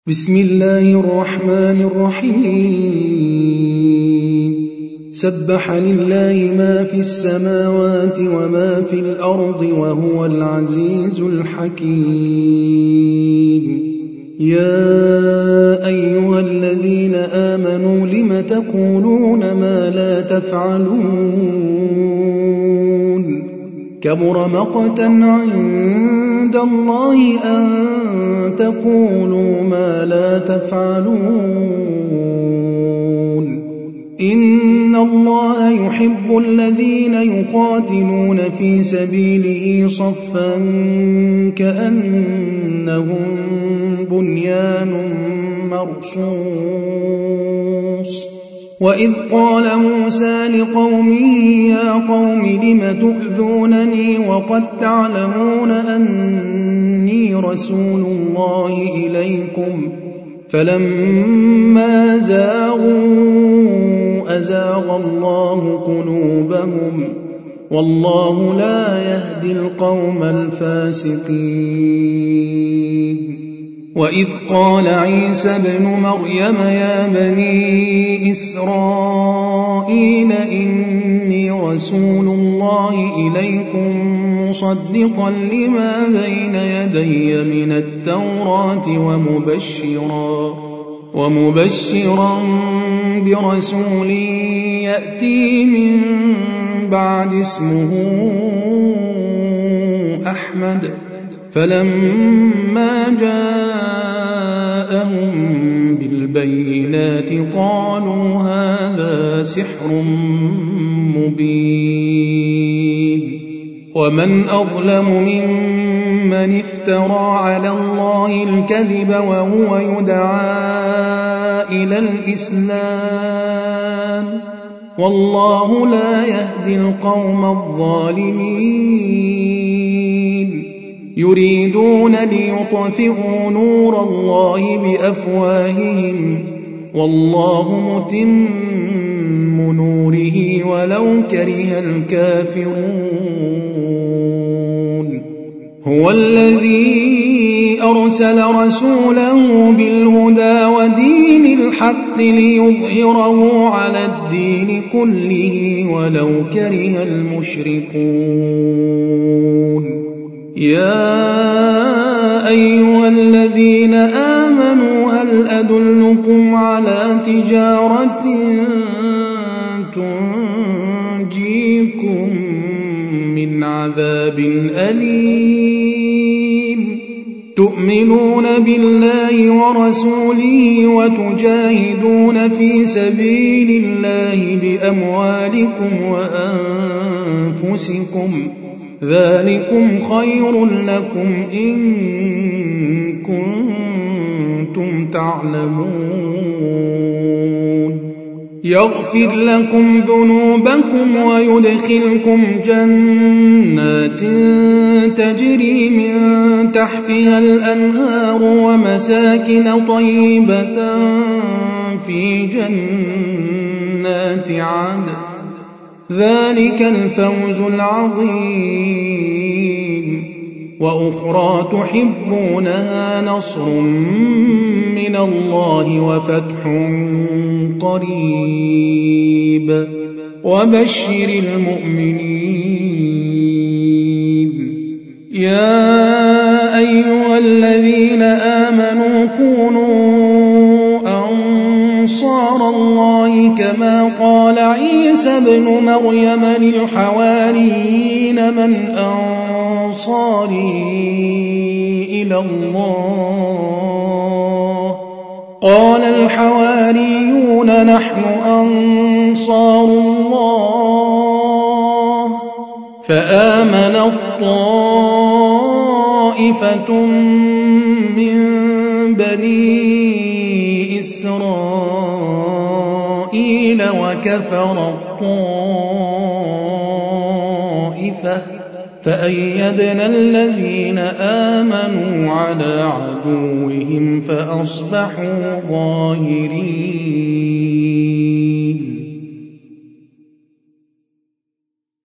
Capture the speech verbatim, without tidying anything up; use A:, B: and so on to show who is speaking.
A: بسم الله الرحمن الرحيم سبح لله ما في السماوات وما في الأرض وهو العزيز الحكيم يا أيها الذين آمنوا لم تقولون ما لا تفعلون كبر مقتا عند الله أن تقولوا ما لا تفعلون إن الله يحب الذين يقاتلون في سبيله صفا كأنهم بنيان مرصوص وإذ قال موسى لقومه يا قوم لم تؤذونني وقد تعلمون أني رسول الله إليكم فلما زاغوا أزاغ الله قلوبهم والله لا يهدي القوم الفاسقين وإذ قال عيسى ابن مريم يا بني إسرائيل إني رسول الله إليكم مصدقا لما بين يدي من التوراة ومبشرا ومبشرا برسول يأتي من بعد اسمه أحمد فلما جاءهم بالبينات قالوا هذا سحر مبين ومن أظلم ممن افترى على الله الكذب وهو يدعى إلى الإسلام والله لا يهدي القوم الظالمين يريدون ليطفئوا نور الله بأفواههم والله متم نوره ولو كره الكافرون هو الذي أرسل رسوله بالهدى ودين الحق ليظهره على الدين كله ولو كره المشركون يا أيها الذين آمنوا هل أدلكم على تجارة تنجيكم من عذاب أليم تؤمنون بالله ورسوله وتجاهدون في سبيل الله بأموالكم وأنفسكم ذلكم خير لكم إن كنتم تعلمون يغفر لكم ذنوبكم ويدخلكم جنات تجري من تحتها الأنهار ومساكن طيبة في جنات عدن ذلك الفوز العظيم وأخرى تحبونها نصر من الله وفتح قريب وبشر المؤمنين يا أيها الذين آمنوا كونوا أنصار الله كما قال عيسى ابن مريم للحواريين من أنصاري إلى الله قال الحواريون نحن أنصار الله فآمن الطائفة من بني إسرائيل وكفر الطائفة فأيدنا الذين آمنوا على عدوهم فأصبحوا ظاهرين